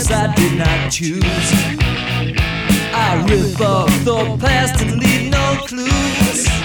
choice I did not choose. I rip off the past and leave no clues.